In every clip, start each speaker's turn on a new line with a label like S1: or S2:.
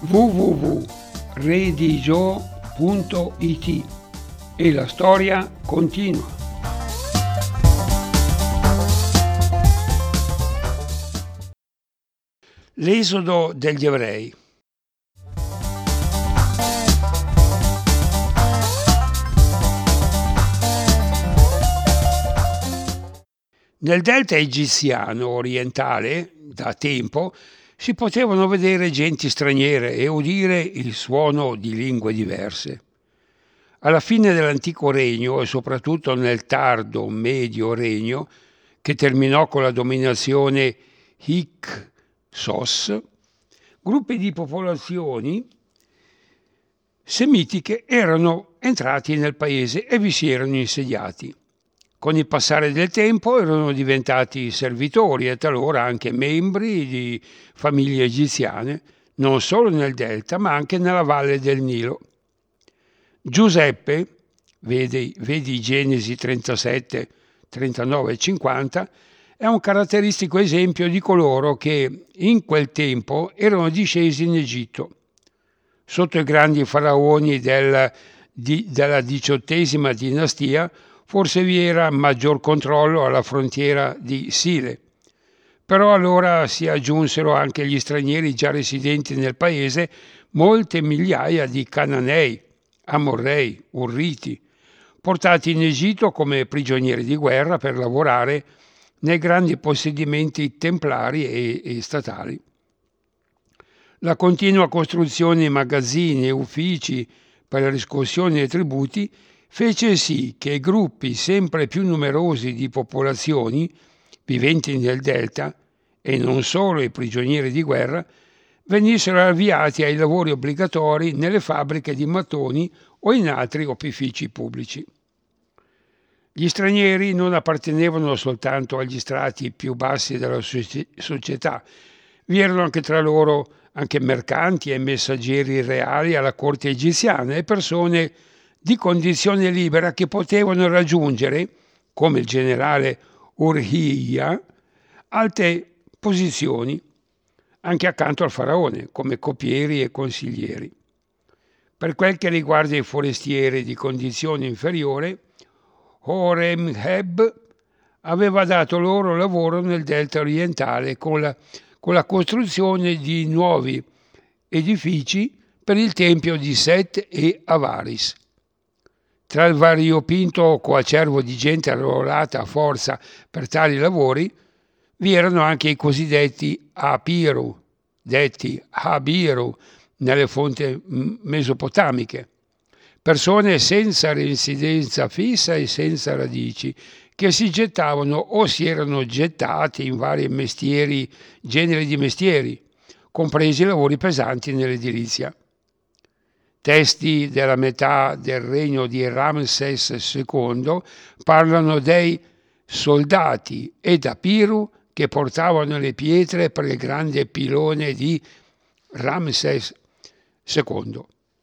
S1: www.redigio.it e la storia continua. L'esodo degli ebrei. Nel delta egiziano orientale, da tempo, si potevano vedere genti straniere e udire il suono di lingue diverse. Alla fine dell'antico regno e soprattutto nel tardo medio regno, che terminò con la dominazione Hyksos, gruppi di popolazioni semitiche erano entrati nel paese e vi si erano insediati. Con il passare del tempo erano diventati servitori e talora anche membri di famiglie egiziane, non solo nel delta ma anche nella valle del Nilo. Giuseppe, vedi Genesi 37, 39 e 50, è un caratteristico esempio di coloro che in quel tempo erano discesi in Egitto. Sotto i grandi faraoni della XVIII dinastia forse vi era maggior controllo alla frontiera di Sile. Però allora si aggiunsero anche gli stranieri già residenti nel paese, molte migliaia di Cananei, Amorrei, Urriti, portati in Egitto come prigionieri di guerra per lavorare nei grandi possedimenti templari e statali. La continua costruzione di magazzini e uffici per la riscossione dei tributi fece sì che gruppi sempre più numerosi di popolazioni viventi nel delta, e non solo i prigionieri di guerra, venissero avviati ai lavori obbligatori nelle fabbriche di mattoni o in altri opifici pubblici. Gli stranieri non appartenevano soltanto agli strati più bassi della società, vi erano anche tra loro anche mercanti e messaggeri reali alla corte egiziana e persone di condizione libera che potevano raggiungere, come il generale Urhia, alte posizioni anche accanto al faraone, come copieri e consiglieri. Per quel che riguarda i forestieri di condizione inferiore, Horemheb aveva dato loro lavoro nel delta orientale con la costruzione di nuovi edifici per il tempio di Set e Avaris. Tra il variopinto coacervo di gente arruolata a forza per tali lavori vi erano anche i cosiddetti Apiru, detti Habiru nelle fonti mesopotamiche, persone senza residenza fissa e senza radici, che si gettavano o si erano gettati in vari generi di mestieri, compresi i lavori pesanti nell'edilizia. Testi della metà del regno di Ramses II parlano dei soldati ed Apiru che portavano le pietre per il grande pilone di Ramses II.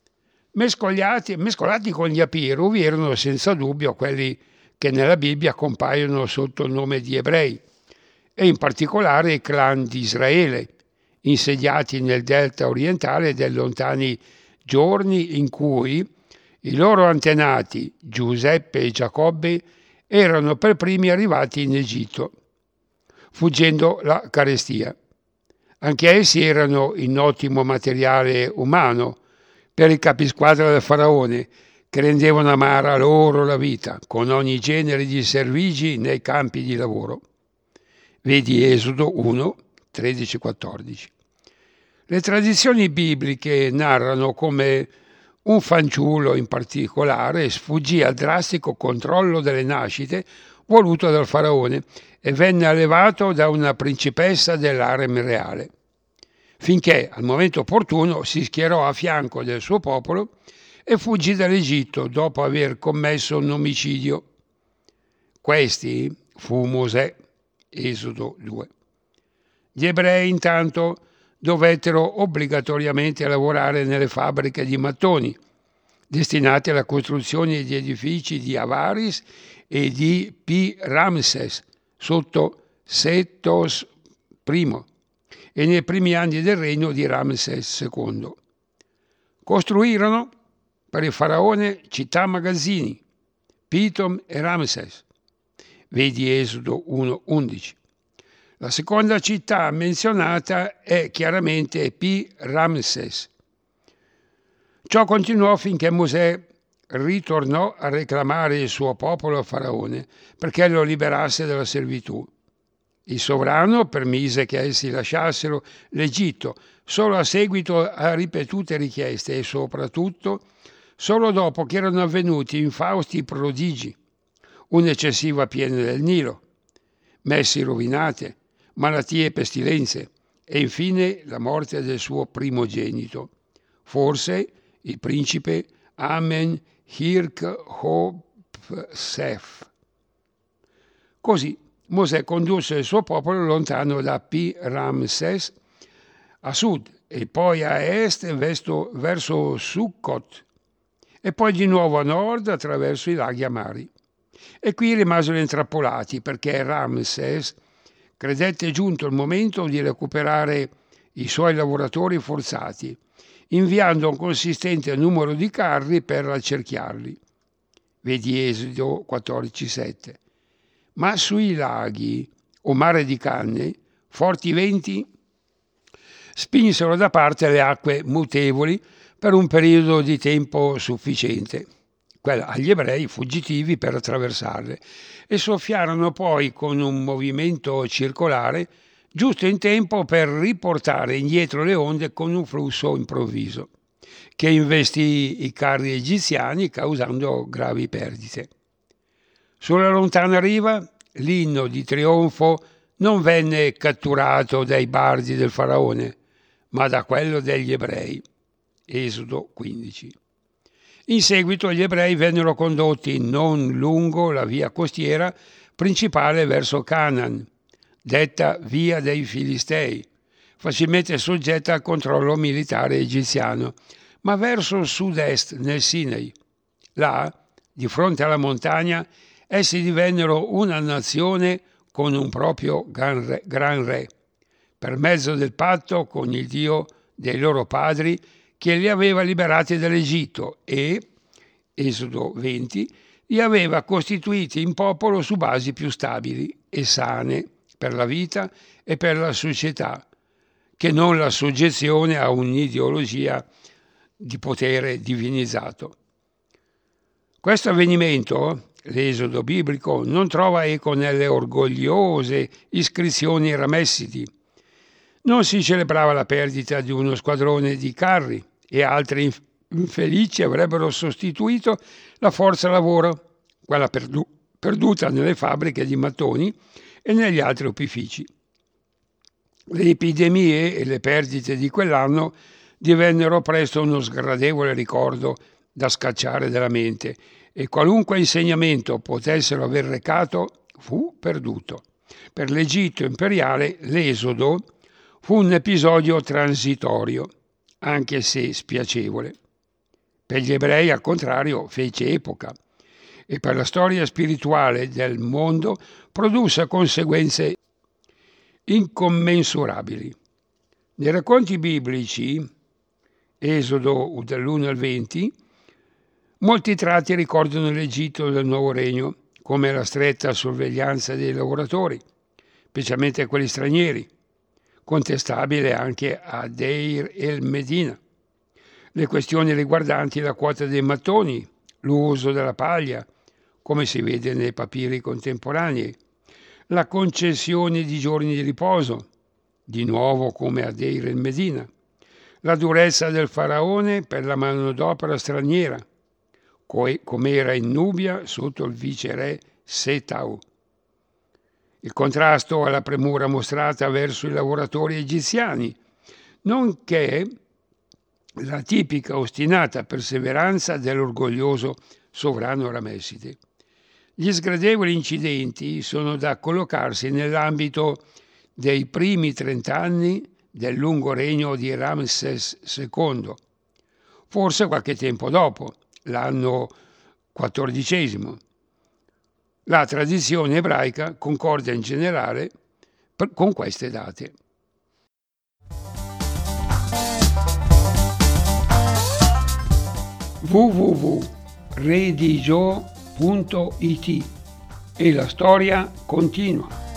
S1: Mescolati con gli Apiru vi erano senza dubbio quelli che nella Bibbia compaiono sotto il nome di ebrei, e in particolare i clan di Israele, insediati nel delta orientale dei lontani giorni in cui i loro antenati, Giuseppe e Giacobbe, erano per primi arrivati in Egitto, fuggendo la carestia. Anche essi erano in ottimo materiale umano per il capisquadra del faraone, che rendevano amara loro la vita, con ogni genere di servigi nei campi di lavoro. Vedi Esodo 1, 13-14. Le tradizioni bibliche narrano come un fanciullo in particolare sfuggì al drastico controllo delle nascite voluto dal faraone e venne allevato da una principessa dell'harem reale, finché al momento opportuno si schierò a fianco del suo popolo e fuggì dall'Egitto dopo aver commesso un omicidio. Questi fu Mosè, Esodo 2. Gli ebrei intanto dovettero obbligatoriamente lavorare nelle fabbriche di mattoni, destinate alla costruzione di edifici di Avaris e di Pi Ramses sotto Setos I e nei primi anni del regno di Ramses II. Costruirono per il faraone città magazzini, Pitom e Ramses. Vedi Esodo 1:11. La seconda città menzionata è chiaramente Pi-Ramses. Ciò continuò finché Mosè ritornò a reclamare il suo popolo a Faraone perché lo liberasse dalla servitù. Il sovrano permise che essi lasciassero l'Egitto solo a seguito a ripetute richieste e soprattutto solo dopo che erano avvenuti infausti prodigi, un'eccessiva piena del Nilo, messi rovinate, malattie e pestilenze e infine la morte del suo primogenito, forse il principe Amenhirkhotep. Così Mosè condusse il suo popolo lontano da Pi-Ramses a sud e poi a est verso Sukkot e poi di nuovo a nord attraverso i laghi amari. E qui rimasero intrappolati perché Ramses credette giunto il momento di recuperare i suoi lavoratori forzati, inviando un consistente numero di carri per accerchiarli. Vedi Esodo 14:7. Ma sui laghi o mare di canne, forti venti spinsero da parte le acque mutevoli per un periodo di tempo sufficiente agli ebrei fuggitivi per attraversarle e soffiarono poi con un movimento circolare giusto in tempo per riportare indietro le onde con un flusso improvviso che investì i carri egiziani causando gravi perdite. Sulla lontana riva l'inno di trionfo non venne catturato dai bardi del faraone, ma da quello degli ebrei. Esodo 15. In seguito gli ebrei vennero condotti non lungo la via costiera principale verso Canaan, detta via dei Filistei, facilmente soggetta al controllo militare egiziano, ma verso sud-est nel Sinai. Là, di fronte alla montagna, essi divennero una nazione con un proprio gran re, per mezzo del patto con il Dio dei loro padri che li aveva liberati dall'Egitto e, Esodo 20, li aveva costituiti in popolo su basi più stabili e sane per la vita e per la società, che non la soggezione a un'ideologia di potere divinizzato. Questo avvenimento, l'esodo biblico, non trova eco nelle orgogliose iscrizioni ramessidi. Non si celebrava la perdita di uno squadrone di carri e altri infelici avrebbero sostituito la forza lavoro, quella perduta nelle fabbriche di mattoni e negli altri opifici. Le epidemie e le perdite di quell'anno divennero presto uno sgradevole ricordo da scacciare dalla mente e qualunque insegnamento potessero aver recato fu perduto. Per l'Egitto imperiale l'esodo fu un episodio transitorio, anche se spiacevole. Per gli ebrei, al contrario, fece epoca e per la storia spirituale del mondo produsse conseguenze incommensurabili. Nei racconti biblici, Esodo dall'1 al 20, molti tratti ricordano l'Egitto del Nuovo Regno, come la stretta sorveglianza dei lavoratori, specialmente quelli stranieri, contestabile anche a Deir el-Medina, le questioni riguardanti la quota dei mattoni, l'uso della paglia, come si vede nei papiri contemporanei, la concessione di giorni di riposo, di nuovo come a Deir el-Medina, la durezza del faraone per la manodopera straniera, come era in Nubia sotto il viceré Setau, il contrasto alla premura mostrata verso i lavoratori egiziani, nonché la tipica ostinata perseveranza dell'orgoglioso sovrano ramesside. Gli sgradevoli incidenti sono da collocarsi nell'ambito dei primi 30 anni del lungo regno di Ramses II, forse qualche tempo dopo, l'anno XIV. La tradizione ebraica concorda in generale con queste date. www.redigio.it e la storia continua.